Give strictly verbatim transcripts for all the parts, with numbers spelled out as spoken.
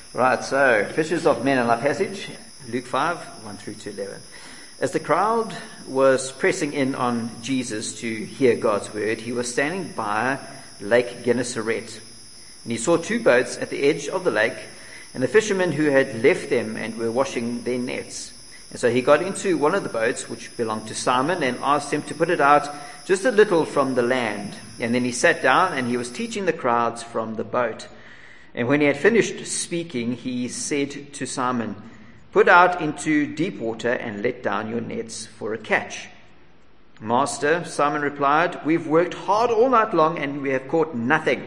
Right, so fishers of men in our passage, Luke five, one through to eleven. As the crowd was pressing in on Jesus to hear God's word, he was standing by Lake Gennesaret. And he saw two boats at the edge of the lake, and the fishermen who had left them and were washing their nets. And so he got into one of the boats, which belonged to Simon, and asked him to put it out just a little from the land. And then he sat down, and he was teaching the crowds from the boat. And when he had finished speaking, he said to Simon, "Put out into deep water and let down your nets for a catch." "Master," Simon replied, "we've worked hard all night long and we have caught nothing.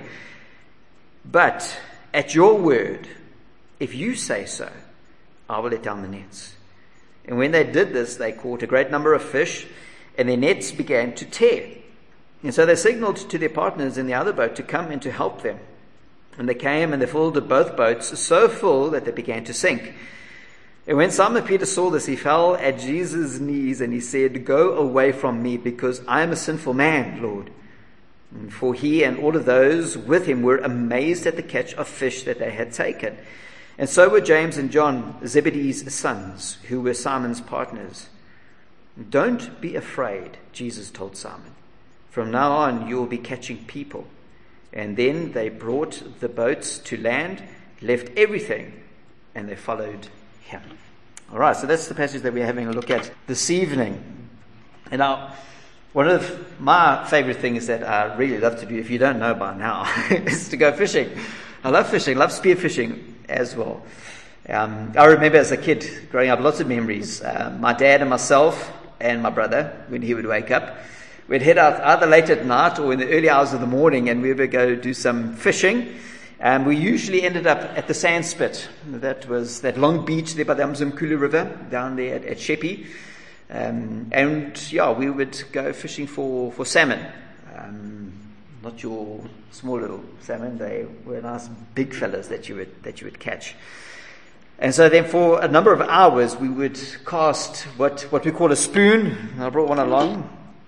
But at your word, if you say so, I will let down the nets." And when they did this, they caught a great number of fish, and their nets began to tear. And so they signaled to their partners in the other boat to come and to help them. And they came and they filled both boats so full that they began to sink. And when Simon Peter saw this, he fell at Jesus' knees and he said, "Go away from me, because I am a sinful man, Lord." And for he and all of those with him were amazed at the catch of fish that they had taken. And so were James and John, Zebedee's sons, who were Simon's partners. "Don't be afraid," Jesus told Simon. "From now on you will be catching people." And then they brought the boats to land, left everything, and they followed him. All right, so that's the passage that we're having a look at this evening. And now, one of my favorite things that I really love to do, if you don't know by now, is to go fishing. I love fishing, love spear fishing as well. Um, I remember as a kid growing up, lots of memories. Uh, my dad and myself and my brother, when he would wake up, we'd head out either late at night or in the early hours of the morning, and we would go do some fishing. And we usually ended up at the sand spit. That was that long beach there by the Umzimkhulu River, down there at, at Sheppey. Um, and yeah, we would go fishing for, for salmon. Um, not your small little salmon. They were nice big fellas that you would that you would catch. And so then for a number of hours we would cast what, what we call a spoon. I brought one along.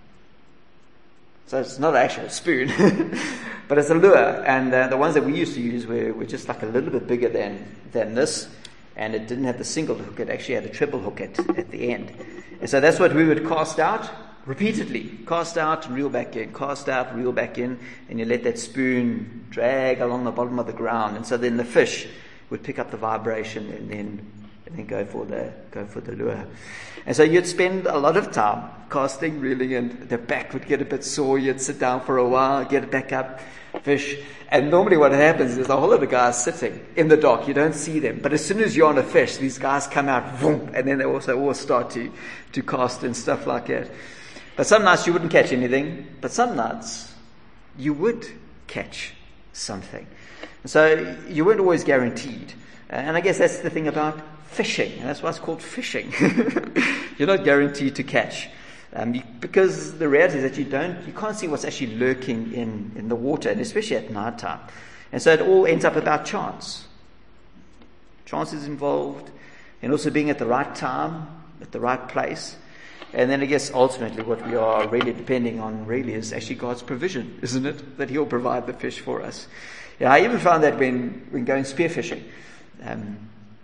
So it's not actually a spoon, but it's a lure. And uh, the ones that we used to use were, were just like a little bit bigger than, than this. And it didn't have the single hook. It actually had a triple hook at, at the end. And so that's what we would cast out repeatedly. Cast out, reel back in. Cast out, reel back in. And you let that spoon drag along the bottom of the ground. And so then the fish would pick up the vibration and then and then go for the go for the lure. And so you'd spend a lot of time casting, reeling, and the back would get a bit sore. You'd sit down for a while, get it back up, fish. And normally what happens is a whole lot of guys sitting in the dock. You don't see them. But as soon as you're on a fish, these guys come out, boom, and then they also all start to, to cast and stuff like that. But some nights you wouldn't catch anything. But some nights you would catch something. And so you weren't always guaranteed. And I guess that's the thing about fishing, and that's why it's called fishing. You're not guaranteed to catch, um, you, because the reality is that you don't, you can't see what's actually lurking in, in the water, and especially at night time. And so it all ends up about chance. Chance is involved, and also being at the right time, at the right place. And then I guess ultimately what we are really depending on really is actually God's provision, isn't it? That He'll provide the fish for us. Yeah, I even found that when, when going spearfishing. Um,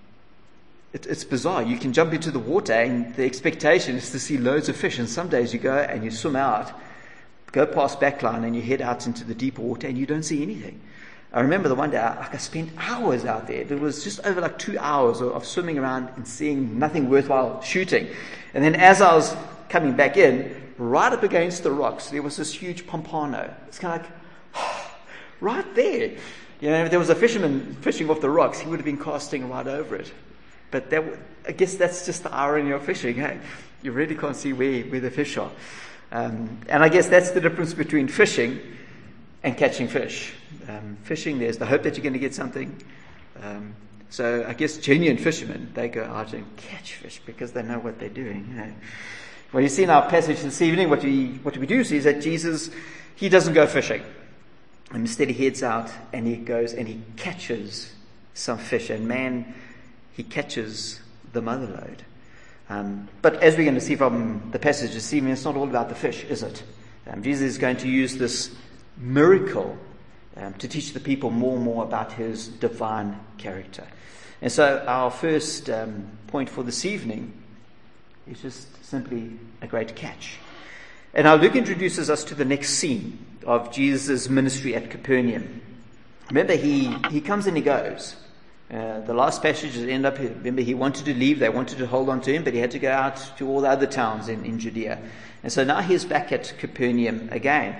it, it's bizarre. You can jump into the water and the expectation is to see loads of fish. And some days you go and you swim out, go past backline and you head out into the deep water and you don't see anything. I remember the one day I, like I spent hours out there. It was just over like two hours of, of swimming around and seeing nothing worthwhile shooting. And then as I was coming back in, right up against the rocks, there was this huge pompano. It's kind of like, right there. You know, if there was a fisherman fishing off the rocks, he would have been casting right over it. But that, I guess that's just the irony of fishing. Hey, you really can't see where, where the fish are. Um, and I guess that's the difference between fishing and catching fish. Um, fishing, there's the hope that you're going to get something. Um, so I guess genuine fishermen, they go out and catch fish because they know what they're doing. You know. Well, you see in our passage this evening, what we what we do see is that Jesus, he doesn't go fishing. And instead he heads out and he goes and he catches some fish. And man, he catches the mother lode. Um, but as we're going to see from the passage this evening, it's not all about the fish, is it? Um, Jesus is going to use this miracle um, to teach the people more and more about his divine character. And so our first um, point for this evening is just simply a great catch. And now Luke introduces us to the next scene of Jesus' ministry at Capernaum. Remember, he, he comes and he goes. Uh, the last passages end up, remember, he wanted to leave, they wanted to hold on to him, but he had to go out to all the other towns in, in Judea. And so now he's back at Capernaum again.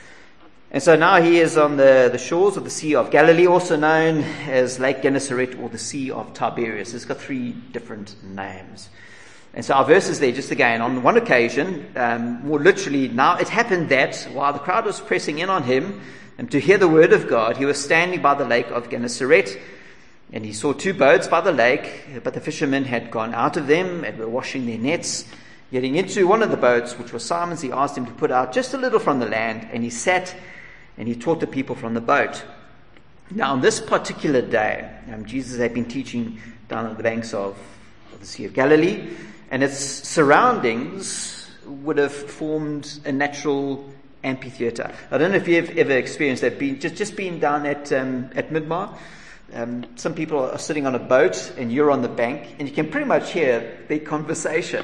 And so now he is on the, the shores of the Sea of Galilee, also known as Lake Gennesaret or the Sea of Tiberias. It's got three different names. And so our verse is there just again. On one occasion, um, more literally, now it happened that while the crowd was pressing in on him and to hear the word of God, he was standing by the Lake of Gennesaret. And he saw two boats by the lake, but the fishermen had gone out of them and were washing their nets. Getting into one of the boats, which was Simon's, he asked him to put out just a little from the land, and he sat and he taught the people from the boat. Now, on this particular day, um, Jesus had been teaching down on the banks of, of the Sea of Galilee, and its surroundings would have formed a natural amphitheater. I don't know if you've ever experienced that, been, just, just being down at, um, at Midmar. Um, some people are sitting on a boat and you're on the bank and you can pretty much hear their conversation.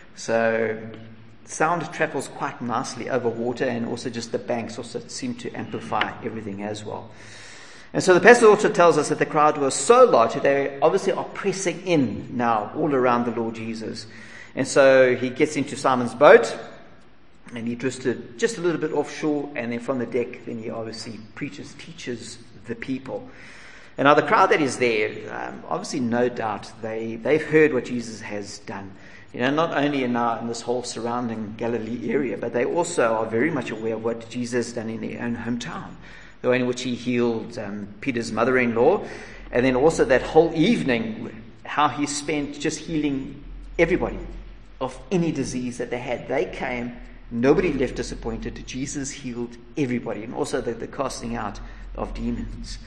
So sound travels quite nicely over water, and also just the banks also seem to amplify everything as well. And so the passage also tells us that the crowd was so large that they obviously are pressing in now all around the Lord Jesus. And so he gets into Simon's boat and he drifted just a little bit offshore, and then from the deck then he obviously preaches, teaches the people. And now the crowd that is there, um, obviously no doubt they, they've heard what Jesus has done. You know, not only in, our, in this whole surrounding Galilee area, but they also are very much aware of what Jesus has done in their own hometown. The way in which he healed um, Peter's mother-in-law, and then also that whole evening, how he spent just healing everybody of any disease that they had. They came, nobody left disappointed. Jesus healed everybody, and also the, the casting out of demons.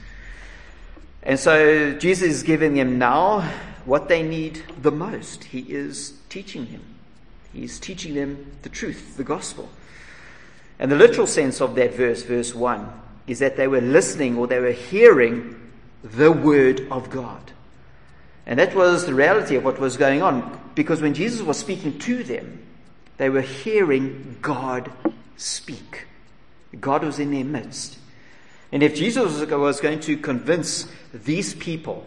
And so Jesus is giving them now what they need the most. He is teaching them. He is teaching them the truth, the gospel. And the literal sense of that verse, verse one, is that they were listening, or they were hearing the word of God. And that was the reality of what was going on. Because when Jesus was speaking to them, they were hearing God speak. God was in their midst. And if Jesus was going to convince these people,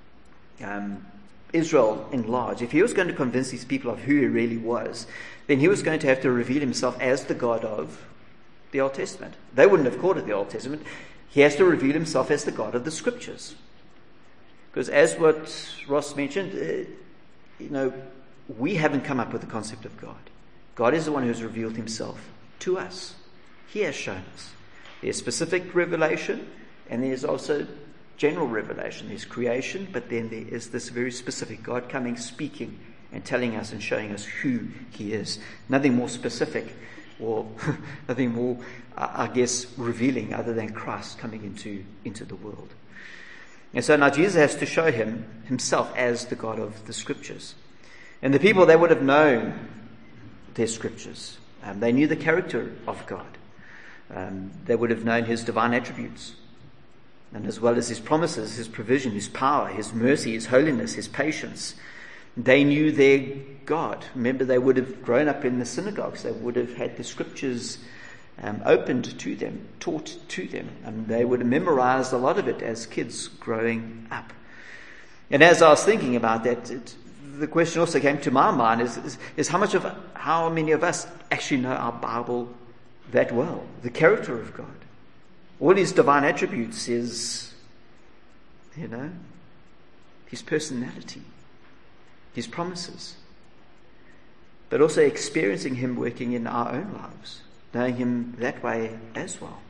um, Israel in large, if he was going to convince these people of who he really was, then he was going to have to reveal himself as the God of the Old Testament. They wouldn't have called it the Old Testament. He has to reveal himself as the God of the Scriptures. Because as what Ross mentioned, uh, you know, we haven't come up with the concept of God. God is the one who has revealed himself to us. He has shown us. There's specific revelation, and there's also general revelation. There's creation, but then there is this very specific God coming, speaking, and telling us and showing us who he is. Nothing more specific, or nothing more, I guess, revealing other than Christ coming into, into the world. And so now Jesus has to show him himself as the God of the Scriptures. And the people, they would have known their Scriptures. Um, they knew the character of God. Um, they would have known his divine attributes, and as well as his promises, his provision, his power, his mercy, his holiness, his patience. They knew their God. Remember, they would have grown up in the synagogues. They would have had the Scriptures um, opened to them, taught to them, and they would have memorized a lot of it as kids growing up. And as I was thinking about that, it, the question also came to my mind is, is, is how much of, how many of us actually know our Bible that well, the character of God. All his divine attributes is, you know, his personality, his promises, but also experiencing him working in our own lives, knowing him that way as well.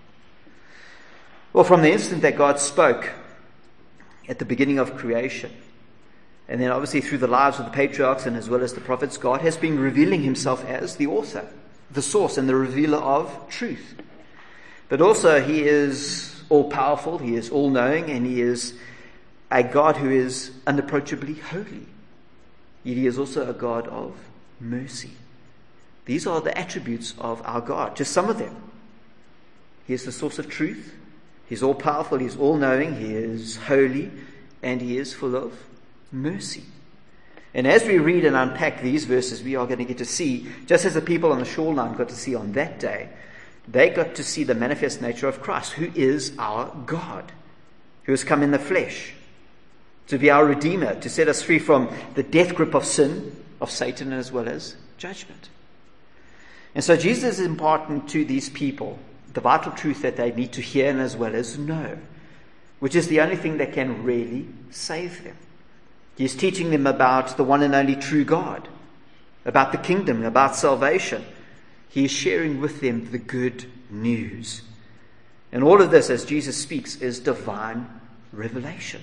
Well, from the instant that God spoke at the beginning of creation, and then obviously through the lives of the patriarchs and as well as the prophets, God has been revealing himself as the author, the source and the revealer of truth. But also he is all-powerful, he is all-knowing, and he is a God who is unapproachably holy. Yet he is also a God of mercy. These are the attributes of our God, just some of them. He is the source of truth, He's all powerful, he's all knowing, he is holy, and he is full of mercy. And as we read and unpack these verses, we are going to get to see, just as the people on the shoreline got to see on that day, they got to see the manifest nature of Christ, who is our God, who has come in the flesh to be our Redeemer, to set us free from the death grip of sin, of Satan, as well as judgment. And so Jesus is imparting to these people the vital truth that they need to hear and as well as know, which is the only thing that can really save them. He's teaching them about the one and only true God, about the kingdom, about salvation. He is sharing with them the good news. And all of this, as Jesus speaks, is divine revelation.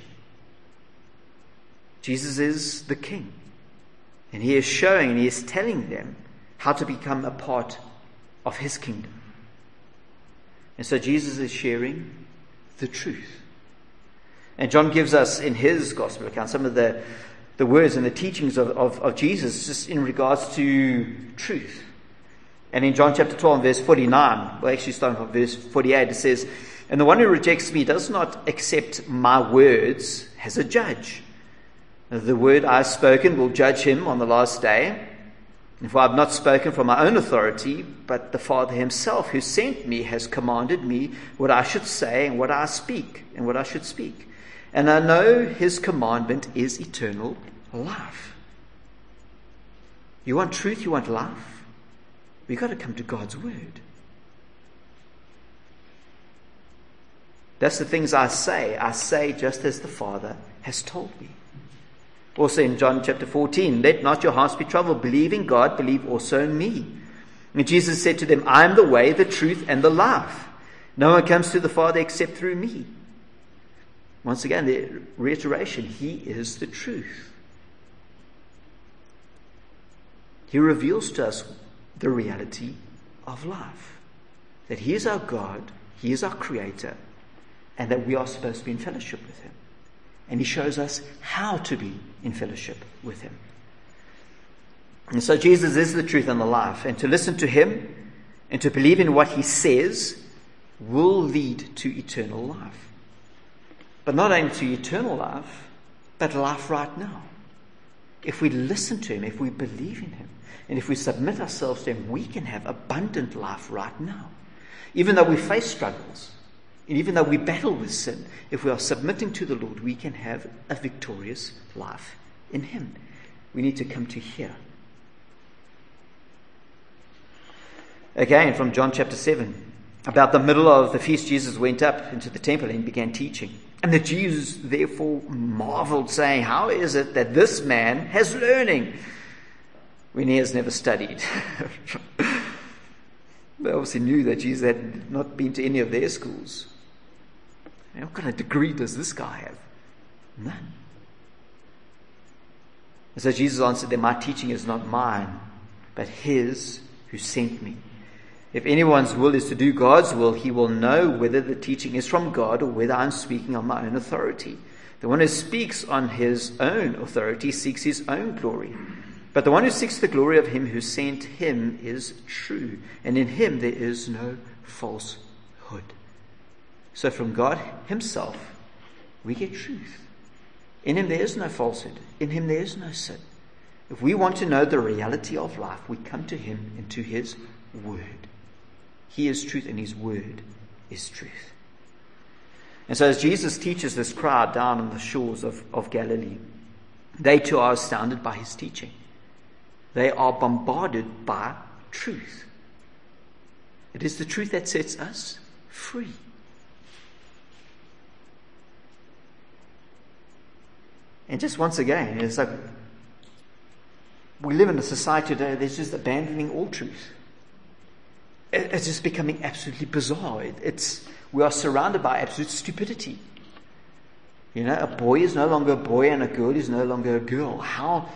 Jesus is the King. And he is showing and he is telling them how to become a part of his kingdom. And so Jesus is sharing the truth. And John gives us in his gospel account some of the, the words and the teachings of, of, of Jesus just in regards to truth. And in John chapter twelve, verse forty-nine, well actually starting from verse forty-eight, it says, "And the one who rejects me does not accept my words as a judge. The word I have spoken will judge him on the last day. For I have not spoken from my own authority, but the Father himself who sent me has commanded me what I should say and what I speak and what I should speak. And I know his commandment is eternal life." You want truth, you want life? We've got to come to God's word. That's the things I say. I say just as the Father has told me. Also in John chapter fourteen, "Let not your hearts be troubled. Believe in God, believe also in me." And Jesus said to them, "I am the way, the truth, and the life. No one comes to the Father except through me." Once again, the reiteration, he is the truth. He reveals to us the reality of life. That he is our God, he is our creator, and that we are supposed to be in fellowship with him. And he shows us how to be in fellowship with him. And so Jesus is the truth and the life. And to listen to him and to believe in what he says will lead to eternal life. But not only to eternal life, but life right now. If we listen to him, if we believe in him, and if we submit ourselves to him, we can have abundant life right now. Even though we face struggles, and even though we battle with sin, if we are submitting to the Lord, we can have a victorious life in him. We need to come to here. Again, from John chapter seven, about the middle of the feast, Jesus went up into the temple and began teaching. And the Jews therefore marveled, saying, "How is it that this man has learning when he has never studied?" They obviously knew that Jesus had not been to any of their schools. And what kind of degree does this guy have? None. And so Jesus answered them, "My teaching is not mine, but his who sent me. If anyone's will is to do God's will, he will know whether the teaching is from God or whether I'm speaking on my own authority. The one who speaks on his own authority seeks his own glory. But the one who seeks the glory of him who sent him is true, and in him there is no falsehood." So from God himself, we get truth. In him there is no falsehood. In him there is no sin. If we want to know the reality of life, we come to him and to his word. He is truth and his word is truth. And so as Jesus teaches this crowd down on the shores of, of Galilee, they too are astounded by his teaching. They are bombarded by truth. It is the truth that sets us free. And just once again, it's like we live in a society today that's just abandoning all truth. It's just becoming absolutely bizarre. It's we are surrounded by absolute stupidity. You know, a boy is no longer a boy and a girl is no longer a girl. How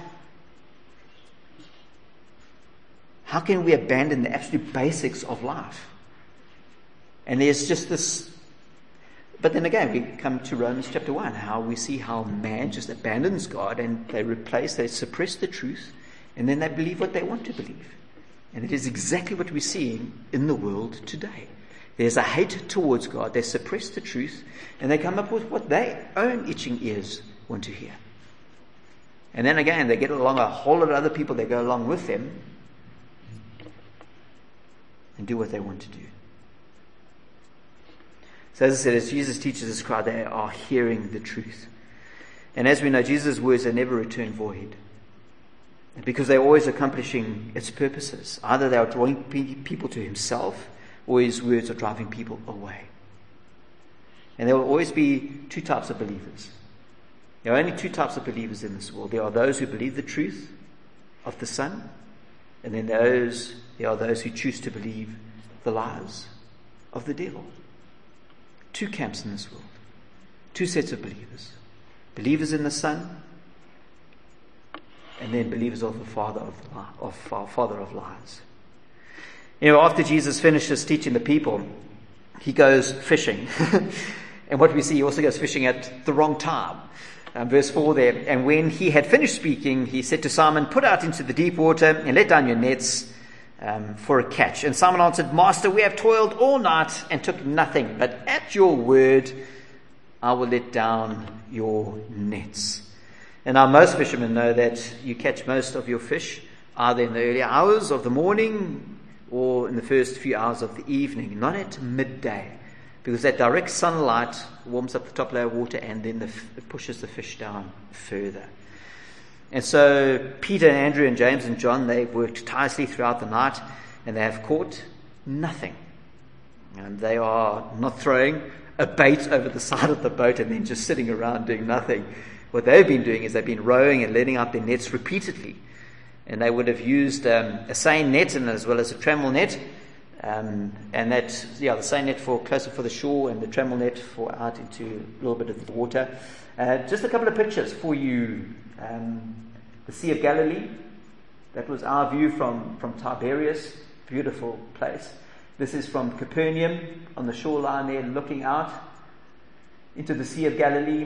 how can we abandon the absolute basics of life? And there's just this. But then again, we come to Romans chapter one, how we see how man just abandons God and they replace, they suppress the truth, and then they believe what they want to believe. And it is exactly what we're seeing in the world today. There's a hate towards God. They suppress the truth, and they come up with what their own itching ears want to hear. And then again, they get along a whole lot of other people. They go along with them and do what they want to do. So as I said, as Jesus teaches this crowd, they are hearing the truth. And as we know, Jesus' words, they never return void, because they're always accomplishing its purposes. Either they are drawing people to himself, or his words are driving people away. And there will always be two types of believers. There are only two types of believers in this world. There are those who believe the truth of the Son, and then those there are those who choose to believe the lies of the devil. Two camps in this world. Two sets of believers. Believers in the Son, and then believers of the father of, the, of our father of lies. You know, after Jesus finishes teaching the people, he goes fishing. And what we see, he also goes fishing at the wrong time. Um, verse four there, and when he had finished speaking, he said to Simon, put out into the deep water and let down your nets um, for a catch. And Simon answered, Master, we have toiled all night and took nothing, but at your word I will let down your nets. And now most fishermen know that you catch most of your fish either in the early hours of the morning or in the first few hours of the evening, not at midday, because that direct sunlight warms up the top layer of water and then the, it pushes the fish down further. And so Peter and Andrew and James and John, they've worked tirelessly throughout the night and they have caught nothing. And they are not throwing a bait over the side of the boat and then just sitting around doing nothing. What they've been doing is they've been rowing and letting out their nets repeatedly. And they would have used um, a seine net and as well as a trammel net. Um, and that, yeah, the seine net for closer for the shore and the trammel net for out into a little bit of the water. Uh, just a couple of pictures for you. Um, the Sea of Galilee. That was our view from, from Tiberias. Beautiful place. This is from Capernaum on the shoreline there, looking out into the Sea of Galilee.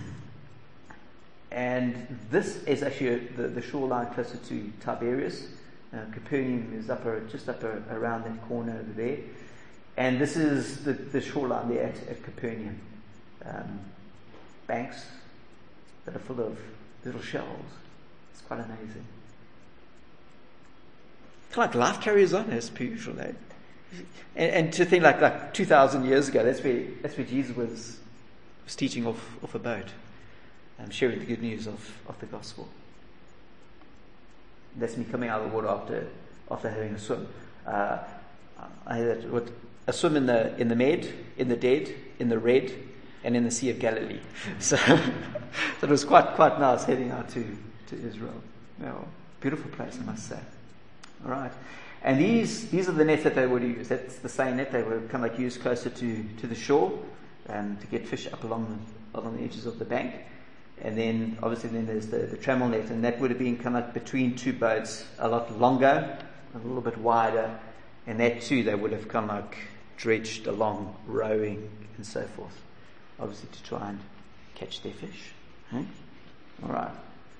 And this is actually the, the shoreline closer to Tiberias. Uh, Capernaum is up or, just up or, around that corner over there. And this is the, the shoreline there at, at Capernaum. Um, banks that are full of little shells. It's quite amazing. Kind of like life carries on as per usual, eh? And, and to think like like two thousand years ago, that's where that's where Jesus was was teaching off, off a boat, um, sharing the good news of, of the gospel. That's me coming out of the water after after having a swim. Uh, I had what a swim in the in the Med, in the Dead, in the Red, and in the Sea of Galilee. So, so it was quite quite nice heading out to, to Israel. Yeah, beautiful place, I must say. All right. And these these are the nets that they would use. That's the same net they would kind of like use closer to, to the shore um, to get fish up along the, along the edges of the bank. And then obviously then there's the, the trammel net, and that would have been kind of like between two boats, a lot longer, a little bit wider, and that too they would have kind of like dredged along, rowing and so forth, obviously to try and catch their fish. Hmm? All right.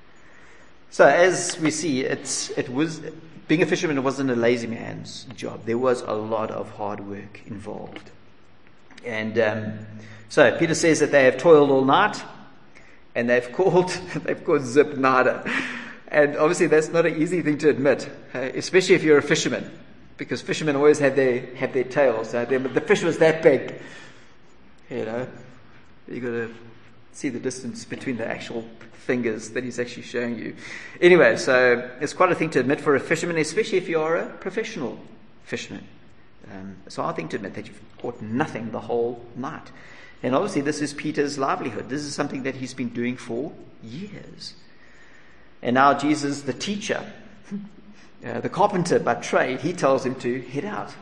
So as we see, it's it was being a fisherman. It wasn't a lazy man's job. There was a lot of hard work involved. And um, so Peter says that they have toiled all night, and they've caught they've caught zip nada. And obviously that's not an easy thing to admit, uh, especially if you're a fisherman, because fishermen always have their have their tails. Uh, but the fish was that big, you know. You got to see the distance between the actual fingers that he's actually showing you. Anyway, so it's quite a thing to admit for a fisherman, especially if you are a professional fisherman. Um, it's a hard thing to admit that you've caught nothing the whole night. And obviously this is Peter's livelihood. This is something that he's been doing for years. And now Jesus, the teacher, uh, the carpenter by trade, he tells him to head out.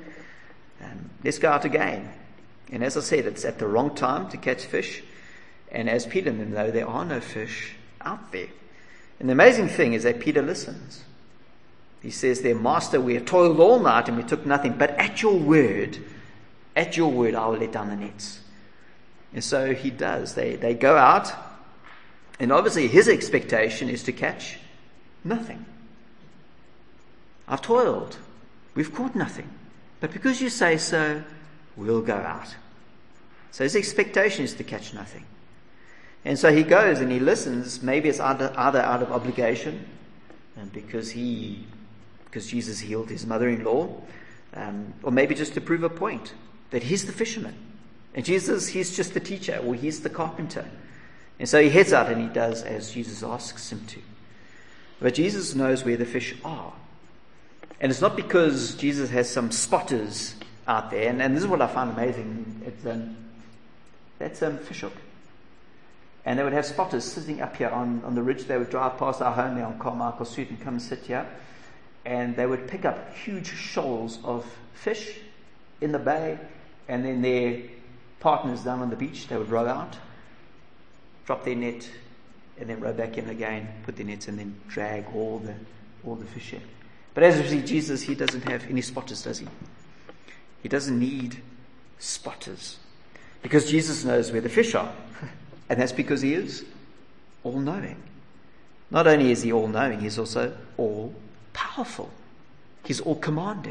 Um, let's go out again. And as I said, it's at the wrong time to catch fish. And as Peter and them know, there are no fish out there. And the amazing thing is that Peter listens. He says there, Master, we have toiled all night and we took nothing, but at your word, at your word, I will let down the nets. And so he does. They they go out, and obviously his expectation is to catch nothing. I've toiled. We've caught nothing. But because you say so, we'll go out. So his expectation is to catch nothing. And so he goes and he listens. Maybe it's either, either out of obligation, and because he, because Jesus healed his mother-in-law, um, or maybe just to prove a point that he's the fisherman, and Jesus, he's just the teacher, or he's the carpenter. And so he heads out and he does as Jesus asks him to. But Jesus knows where the fish are, and it's not because Jesus has some spotters out there. And, and this is what I find amazing. It's um, that's um, fish hook. And they would have spotters sitting up here on, on the ridge. They would drive past our home there on Carmichael Street and come and sit here. And they would pick up huge shoals of fish in the bay. And then their partners down on the beach, they would row out, drop their net, and then row back in again, put their nets, and then drag all the all the fish in. But as we see, Jesus, he doesn't have any spotters, does he? He doesn't need spotters. Because Jesus knows where the fish are. And that's because he is all-knowing. Not only is he all-knowing, he's also all-powerful. He's all-commanding.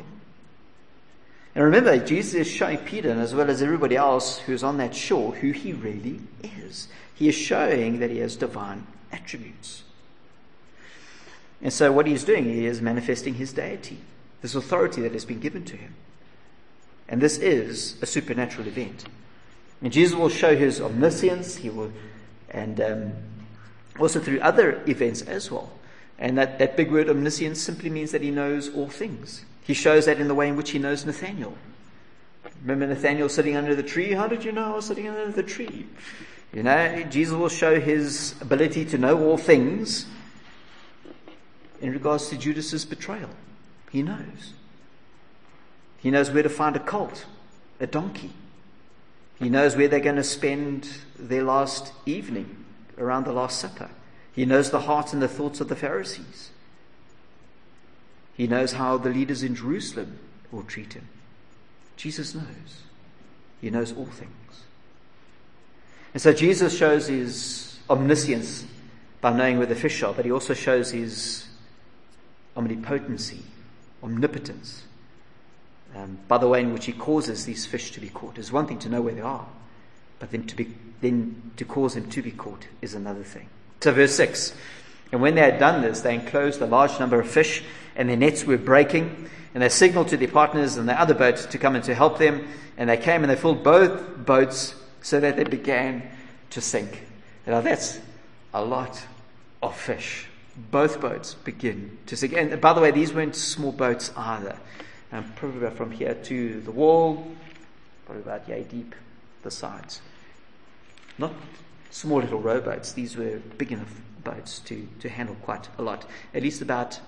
And remember, Jesus is showing Peter, and as well as everybody else who's on that shore, who he really is. He is showing that he has divine attributes. And so what he's doing, he is manifesting his deity, this authority that has been given to him. And this is a supernatural event. And Jesus will show his omniscience, he will, and um, also through other events as well. And that, that big word omniscience simply means that he knows all things. He shows that in the way in which he knows Nathanael. Remember Nathanael sitting under the tree? How did you know I was sitting under the tree? You know, Jesus will show his ability to know all things in regards to Judas's betrayal. He knows. He knows where to find a colt, a donkey. He knows where they're going to spend their last evening around the Last Supper. He knows the hearts and the thoughts of the Pharisees. He knows how the leaders in Jerusalem will treat him. Jesus knows. He knows all things. And so Jesus shows his omniscience by knowing where the fish are, but he also shows his omnipotency, omnipotence, um, by the way in which he causes these fish to be caught. It's one thing to know where they are, but then to be then to cause them to be caught is another thing. So verse six, and when they had done this, they enclosed a large number of fish, and their nets were breaking, and they signaled to their partners in the other boat to come and to help them, and they came and they filled both boats so that they began to sink. Now that's a lot of fish. Both boats begin to sink. And by the way, these weren't small boats either. Um, probably about from here to the wall, probably about yay deep, the sides. Not small little rowboats. These were big enough boats to, to handle quite a lot. At least about,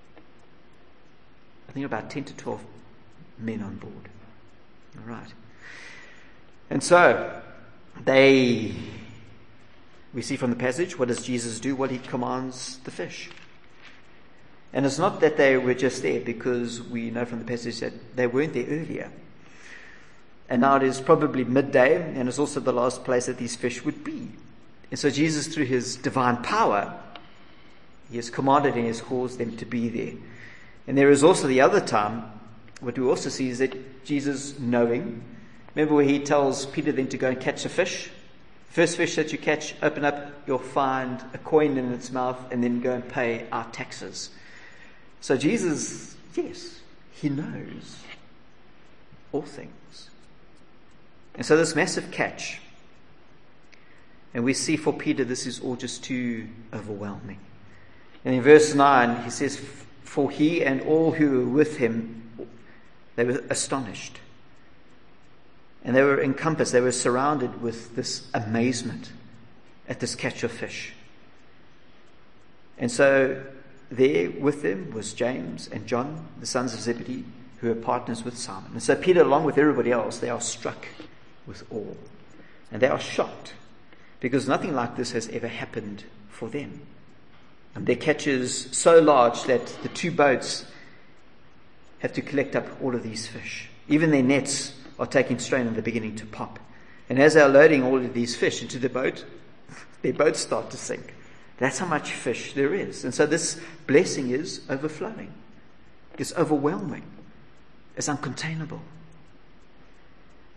I think about ten to twelve men on board. All right. And so, they, we see from the passage, what does Jesus do? Well, he commands the fish. And it's not that they were just there, because we know from the passage that they weren't there earlier. And now it is probably midday, and it's also the last place that these fish would be. And so Jesus, through his divine power, he has commanded and has caused them to be there. And there is also the other time, what we also see is that Jesus, knowing, remember where he tells Peter then to go and catch a fish? First fish that you catch, open up, you'll find a coin in its mouth, and then go and pay our taxes. So Jesus, yes, he knows all things. And so this massive catch, and we see for Peter this is all just too overwhelming. And in verse nine he says, for he and all who were with him, they were astonished. And they were encompassed, they were surrounded with this amazement at this catch of fish. And so there with them was James and John, the sons of Zebedee, who were partners with Simon. And so Peter, along with everybody else, they are struck with awe. And they are shocked, because nothing like this has ever happened for them. And their catch is so large that the two boats have to collect up all of these fish. Even their nets are taking strain and they're beginning to pop. And as they're loading all of these fish into the boat, their boats start to sink. That's how much fish there is. And so this blessing is overflowing. It's overwhelming. It's uncontainable.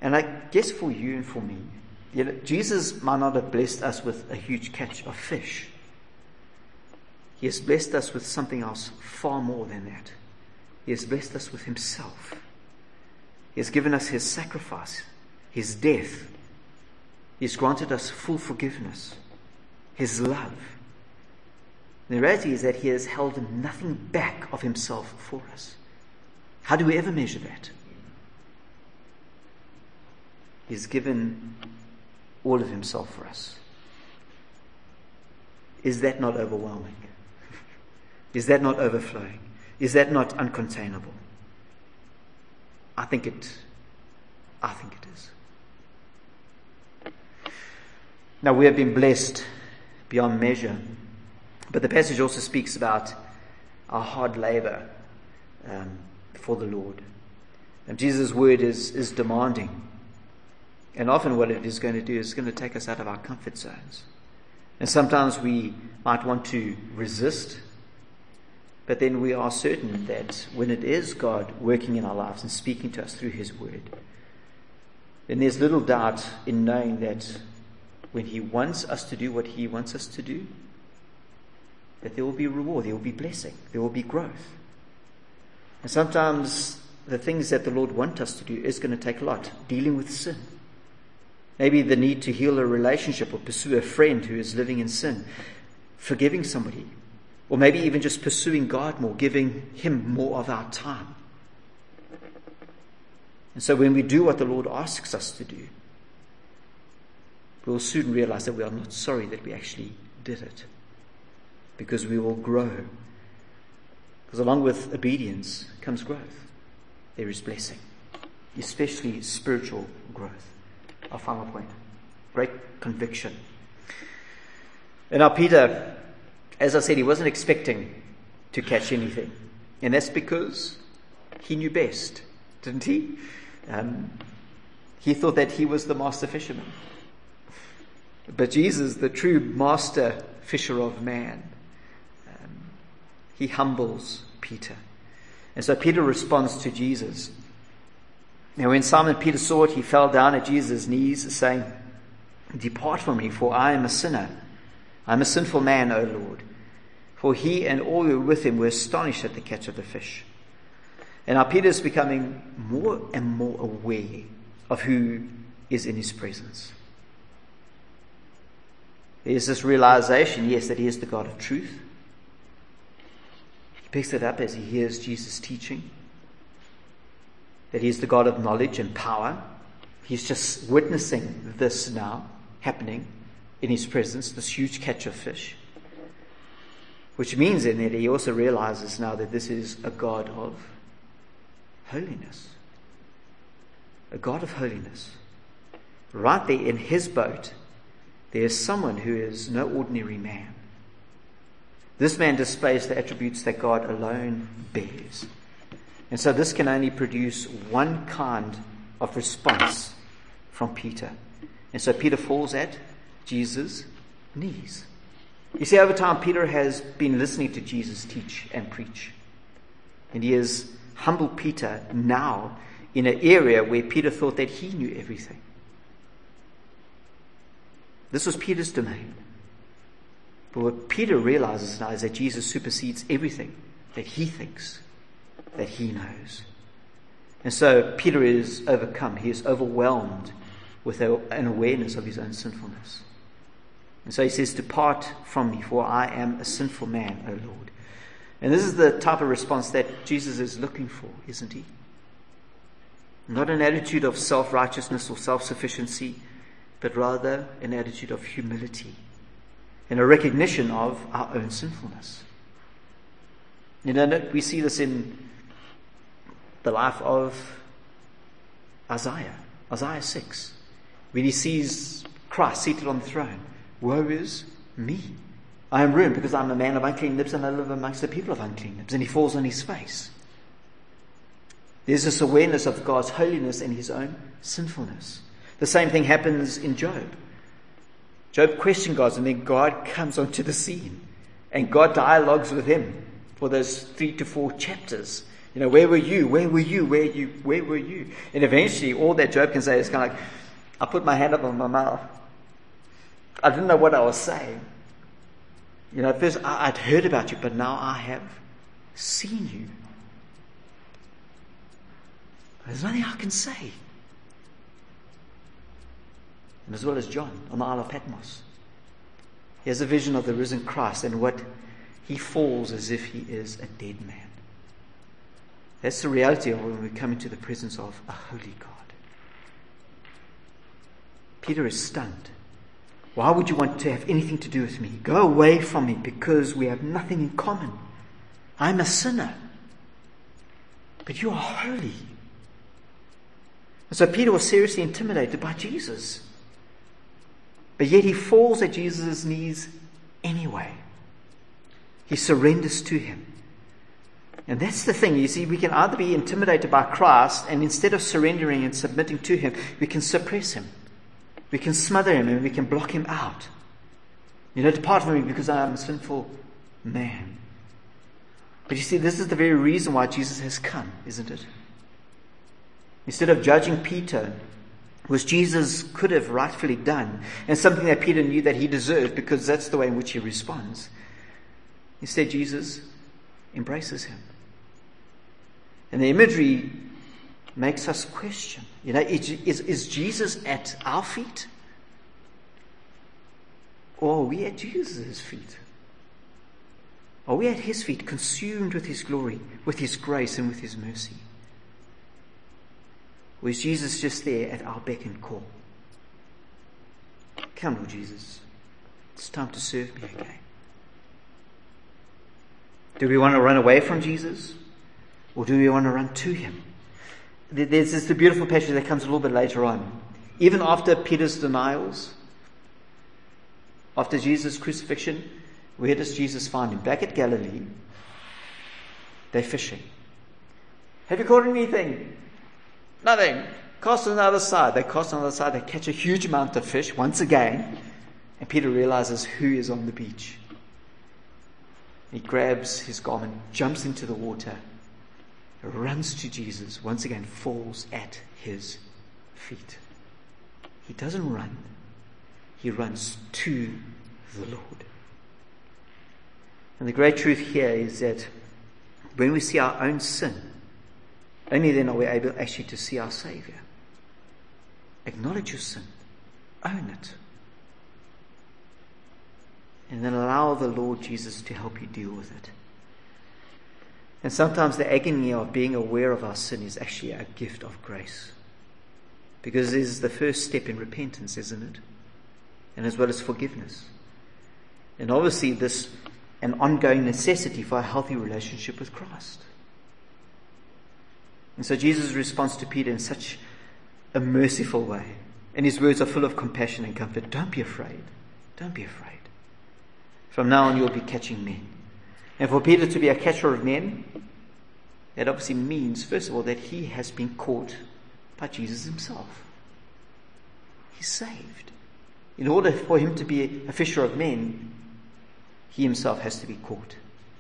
And I guess for you and for me, you know, Jesus might not have blessed us with a huge catch of fish. He has blessed us with something else far more than that. He has blessed us with himself. He has given us his sacrifice, his death. He has granted us full forgiveness, his love. The reality is that he has held nothing back of himself for us. How do we ever measure that? He's given all of himself for us. Is that not overwhelming? Is that not overflowing? Is that not uncontainable? I think it, I think it is. Now, we have been blessed beyond measure, but the passage also speaks about our hard labor um, for the Lord. And Jesus' word is, is demanding. And often what it is going to do is going to take us out of our comfort zones. And sometimes we might want to resist, but then we are certain that when it is God working in our lives and speaking to us through his word, then there's little doubt in knowing that when he wants us to do what he wants us to do, that there will be reward, there will be blessing, there will be growth. And sometimes the things that the Lord wants us to do is going to take a lot. Dealing with sin. Maybe the need to heal a relationship or pursue a friend who is living in sin. Forgiving somebody. Or maybe even just pursuing God more, giving him more of our time. And so when we do what the Lord asks us to do, we'll soon realize that we are not sorry that we actually did it. Because we will grow. Because along with obedience comes growth. There is blessing. Especially spiritual growth. Our final point. Great conviction. And now Peter, as I said, he wasn't expecting to catch anything. And that's because he knew best, didn't he? Um, he thought that he was the master fisherman. But Jesus, the true master fisher of man, um, he humbles Peter. And so Peter responds to Jesus. Now when Simon Peter saw it, he fell down at Jesus' knees, saying, "Depart from me, for I am a sinner. I am a sinful man, O Lord." For he and all who were with him were astonished at the catch of the fish. And now Peter is becoming more and more aware of who is in his presence. There is this realization, yes, that he is the God of truth. He picks it up as he hears Jesus teaching. That he is the God of knowledge and power. He's just witnessing this now happening in his presence, this huge catch of fish. Which means then that he also realizes now that this is a God of holiness. A God of holiness. Right there in his boat, there is someone who is no ordinary man. This man displays the attributes that God alone bears. And so this can only produce one kind of response from Peter. And so Peter falls at Jesus' knees. You see, over time, Peter has been listening to Jesus teach and preach. And he has humbled Peter now in an area where Peter thought that he knew everything. This was Peter's domain. But what Peter realizes now is that Jesus supersedes everything that he thinks, that he knows. And so Peter is overcome. He is overwhelmed with an awareness of his own sinfulness. And so he says, "Depart from me, for I am a sinful man, O Lord." And this is the type of response that Jesus is looking for, isn't he? Not an attitude of self-righteousness or self-sufficiency, but rather an attitude of humility and a recognition of our own sinfulness. You know, we see this in the life of Isaiah, Isaiah six, when he sees Christ seated on the throne. "Woe is me. I am ruined because I'm a man of unclean lips and I live amongst the people of unclean lips." And he falls on his face. There's this awareness of God's holiness and his own sinfulness. The same thing happens in Job. Job questioned God, and then God comes onto the scene. And God dialogues with him for those three to four chapters, You know, where were you? Where were you? Where you? Where were you? And eventually, all that Job can say is kind of like, I put my hand up on my mouth. I didn't know what I was saying. You know, at first I, I'd heard about you, but now I have seen you. There's nothing I can say. And as well as John on the Isle of Patmos. He has a vision of the risen Christ, and what he falls as if he is a dead man. That's the reality of when we come into the presence of a holy God. Peter is stunned. Why would you want to have anything to do with me? Go away from me, because we have nothing in common. I'm a sinner, but you are holy. And so Peter was seriously intimidated by Jesus. But yet he falls at Jesus' knees anyway. He surrenders to him. And that's the thing, you see, we can either be intimidated by Christ, and instead of surrendering and submitting to him, we can suppress him. We can smother him, and we can block him out. You know, depart from me because I am a sinful man. But you see, this is the very reason why Jesus has come, isn't it? Instead of judging Peter, which Jesus could have rightfully done, and something that Peter knew that he deserved because that's the way in which he responds, instead Jesus embraces him. And the imagery makes us question, you know, is, is, is Jesus at our feet? Or are we at Jesus' feet? Are we at his feet, consumed with his glory, with his grace and with his mercy? Or is Jesus just there at our beck and call? Come, Lord Jesus, it's time to serve me again. Do we want to run away from Jesus? Or do we want to run to him? There's this the beautiful passage that comes a little bit later on. Even after Peter's denials, after Jesus' crucifixion, where does Jesus find him? Back at Galilee. They're fishing. Have you caught anything? Nothing. Cast on the other side. They cast on the other side. They catch a huge amount of fish once again. And Peter realizes who is on the beach. He grabs his garment, jumps into the water, runs to Jesus, once again falls at his feet. He doesn't run. He runs to the Lord. And the great truth here is that when we see our own sin, only then are we able actually to see our Savior. Acknowledge your sin. Own it. And then allow the Lord Jesus to help you deal with it. And sometimes the agony of being aware of our sin is actually a gift of grace. Because it is the first step in repentance, isn't it? And as well as forgiveness. And obviously this an ongoing necessity for a healthy relationship with Christ. And so Jesus responds to Peter in such a merciful way. And his words are full of compassion and comfort. Don't be afraid. Don't be afraid. From now on you'll be catching men. And for Peter to be a catcher of men, that obviously means, first of all, that he has been caught by Jesus himself. He's saved. In order for him to be a fisher of men, he himself has to be caught.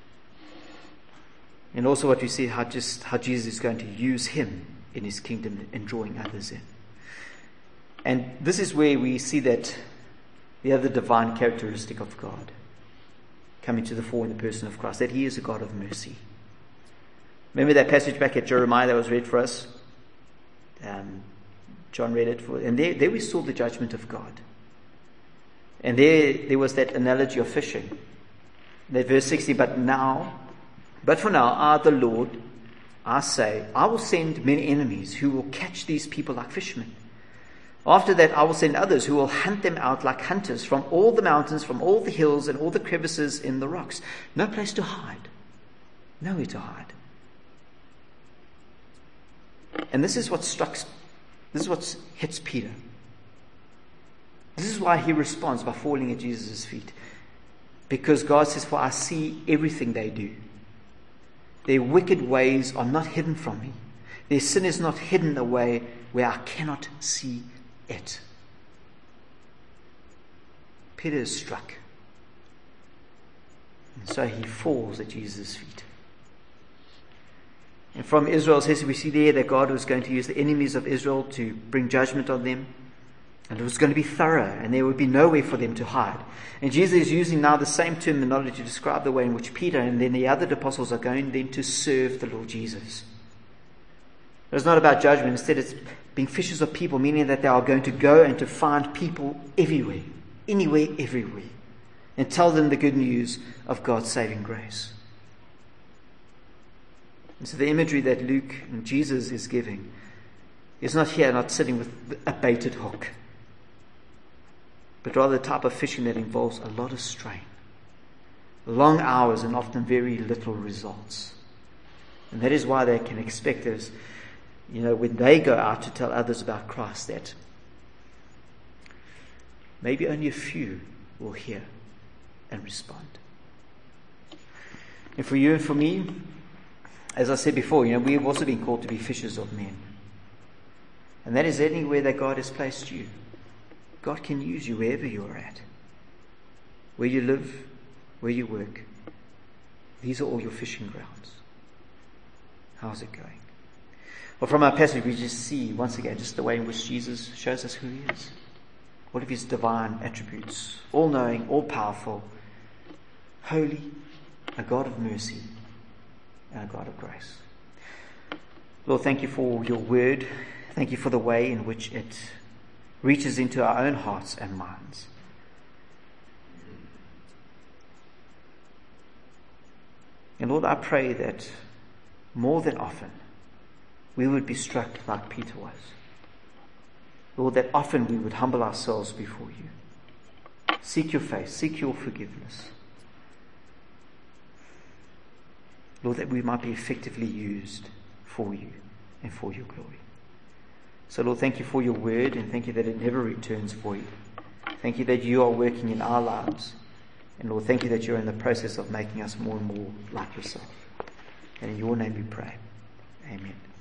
And also what we see, how just how Jesus is going to use him in his kingdom and drawing others in. And this is where we see that the other divine characteristic of God coming to the fore in the person of Christ, that he is a God of mercy. Remember that passage back at Jeremiah that was read for us? Um, John read it, for, and there, there we saw the judgment of God. And there, there was that analogy of fishing. That verse sixty, but now, but for now, I, the Lord, I say, I will send many enemies who will catch these people like fishermen. After that, I will send others who will hunt them out like hunters from all the mountains, from all the hills and all the crevices in the rocks. No place to hide. Nowhere to hide. And this is what strikes, this is what hits Peter. This is why he responds by falling at Jesus' feet. Because God says, for I see everything they do. Their wicked ways are not hidden from me. Their sin is not hidden away where I cannot see it. Peter is struck. And so he falls at Jesus' feet. And from Israel's history, we see there that God was going to use the enemies of Israel to bring judgment on them. And it was going to be thorough, and there would be nowhere for them to hide. And Jesus is using now the same terminology to describe the way in which Peter and then the other apostles are going then to serve the Lord Jesus. It's not about judgment. Instead, it's being fishers of people, meaning that they are going to go and to find people everywhere, anywhere, everywhere, and tell them the good news of God's saving grace. And so the imagery that Luke and Jesus is giving is not here, not sitting with a baited hook, but rather the type of fishing that involves a lot of strain, long hours, and often very little results. And that is why they can expect us, you know, when they go out to tell others about Christ, that maybe only a few will hear and respond. And for you and for me, as I said before, you know, we have also been called to be fishers of men. And that is anywhere that God has placed you. God can use you wherever you are at. Where you live, where you work. These are all your fishing grounds. How's it going? Well, from our passage, we just see, once again, just the way in which Jesus shows us who he is. All of his divine attributes. All-knowing, all-powerful, holy, a God of mercy, and a God of grace. Lord, thank you for your word. Thank you for the way in which it reaches into our own hearts and minds. And Lord, I pray that more than often we would be struck like Peter was. Lord, that often we would humble ourselves before you. Seek your face, seek your forgiveness. Lord, that we might be effectively used for you and for your glory. So Lord, thank you for your word, and thank you that it never returns void. Thank you that you are working in our lives. And Lord, thank you that you're in the process of making us more and more like yourself. And in your name we pray. Amen.